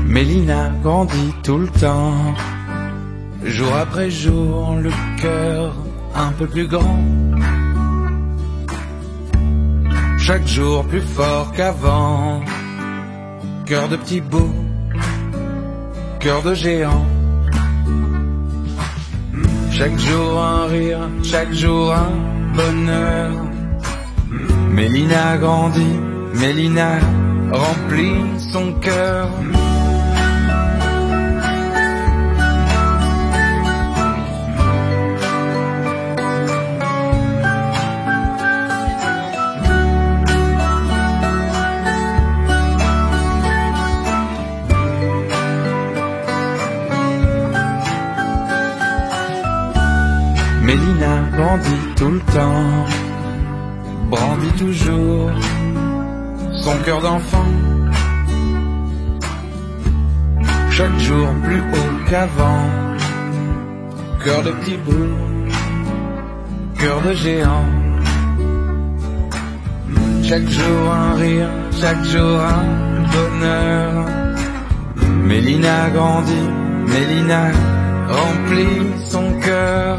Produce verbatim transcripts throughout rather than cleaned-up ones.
Mélina grandit tout le temps, jour après jour, le cœur un peu plus grand. Chaque jour plus fort qu'avant, cœur de petit bout, cœur de géant. Chaque jour un rire, chaque jour un bonheur. Mélina grandit, Mélina remplit son cœur. Mélina grandit tout le temps, brandit toujours son cœur d'enfant. Chaque jour plus haut qu'avant, cœur de petit bout, cœur de géant. Chaque jour un rire, chaque jour un bonheur. Mélina grandit, Mélina remplit son cœur.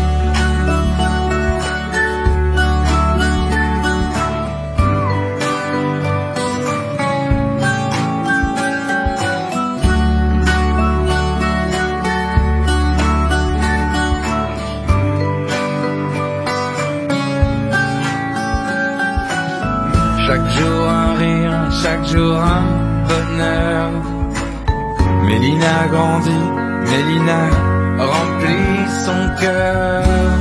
Chaque jour un rire, chaque jour un bonheur. Mélina grandit, Mélina remplit son cœur.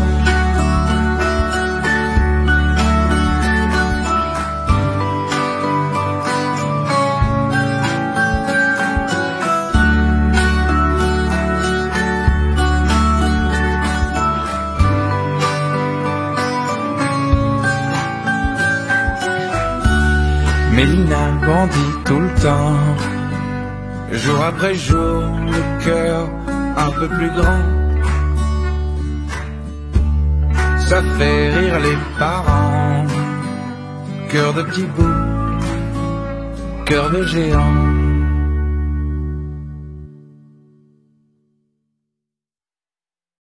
Mélina grandit tout le temps, jour après jour, le cœur un peu plus grand. Ça fait rire les parents, cœur de petit bout, cœur de géant.